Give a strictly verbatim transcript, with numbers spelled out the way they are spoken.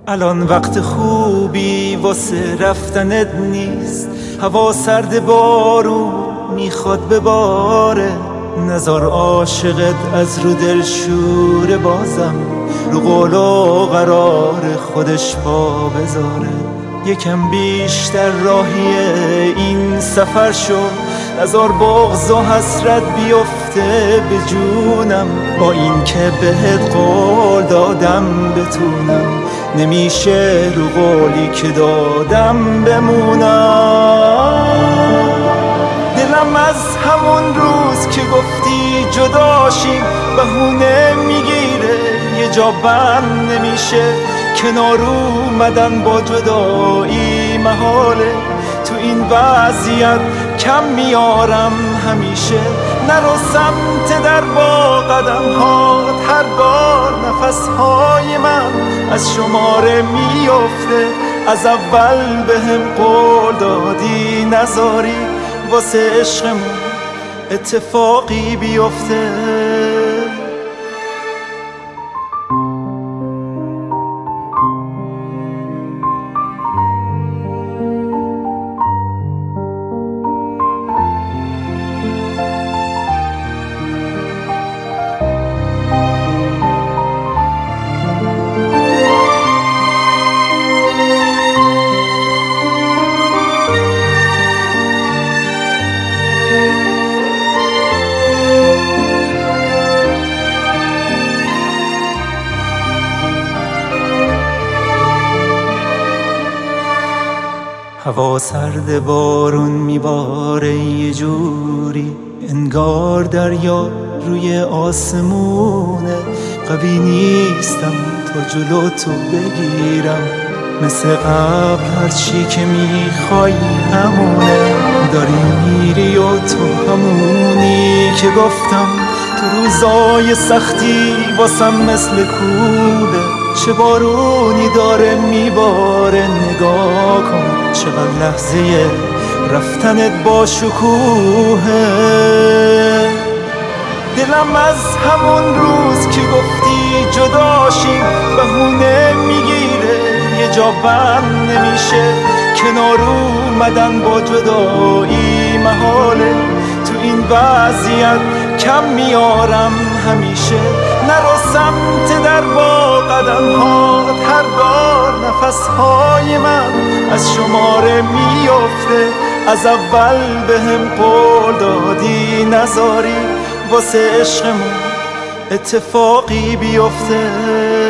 الان وقت خوبی واسه رفتنت نیست، هوا سرد بارون میخواد بباره. نزار عاشقت از رو دل شوره، بازم رو قول و قرار خودش پا بذاره. یکم بیشتر راهی این سفر شو، نزار بغض و حسرت بیفته به جونم. با این که بهت قول دادم بتونم، نمیشه رو قولی که دادم بمونم. دلم از همون روز که گفتی جداشیم بهونه میگیره، یه جا بند نمیشه. کنار اومدن با جدایی محاله، تو این وضعیت کم میارم همیشه. نرو سمت در با قدم ها، هر بار نفس های من از شماره میفته. از اول به هم قول دادی نذاری واسه عشقمون اتفاقی بیفته. هوا سرد بارون میباره یه جوری، انگار دریا روی آسمونه. قوی نیستم تا جلو تو بگیرم، مثل قبل هرچی که میخوای همونه. داری میری و تو همونی که گفتم، تو روزای سختی واسم مثل کوله. چه بارونی داره میباره نگاه کن، چقدر لحظه رفتنت با شکوهه. دلم از همون روز که گفتی جداشیم بهونه میگیره، یه جا بند نمیشه. کنار اومدن با جدایی محاله، تو این وضعیت کم میارم همیشه. نرو سمت در با قدم ها، هر بار نفس های من از شماره میفته. از اول به هم قول دادی نذاری واسه عشقمون اتفاقی بیفته.